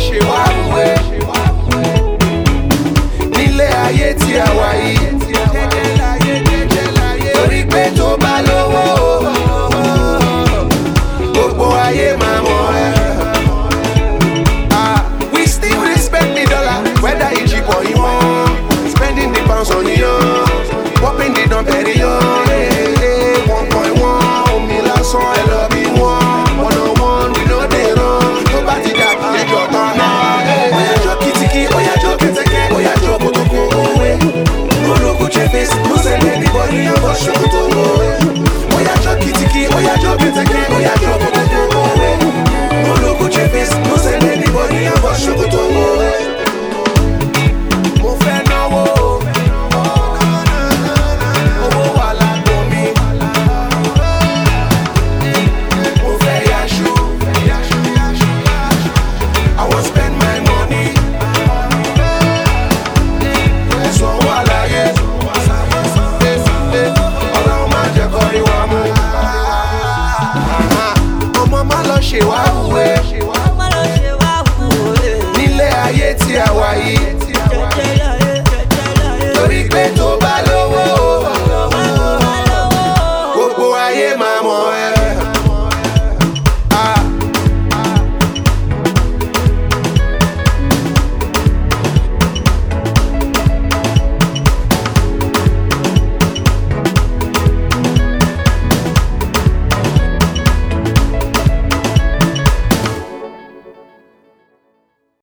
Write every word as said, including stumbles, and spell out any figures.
ṣe wá wúwe nílé ayé tí a wà yìí. Torí pé tó bá lówó gbogbo ayé máa mọ̀ ẹ́. We still dey spend the dollar whether e cheap or e wọ́n. Spending the pounds on you, popping the dump ẹ̀rí yọ. One point one omi lásán ẹ lọ bí wọ́n. One on one we no dey run. Tó bá ti dà bí ẹjọ́ tán náà. Oya jọ kìtìkì, oya jọ kẹtẹkẹ, oya jọ kótókó òwe. Olóko chefes, no send anybody over ṣòkòtò òwe. Oya jọ kìtìkì, oya jọ kẹtẹkẹ, oya jọ kótókó òwe. Olóko chefes, no send anybody over ṣòkòtò òwe. Mo fẹ́ náwó, owó wà lágbo mi. Mo fẹ́ yaṣu, I wan spend my money. Ẹ̀sùn wà láyé, Ọlọ́run má jẹ́ kó rí wa mú. Ọmọ má lọ ṣe wá wúwe.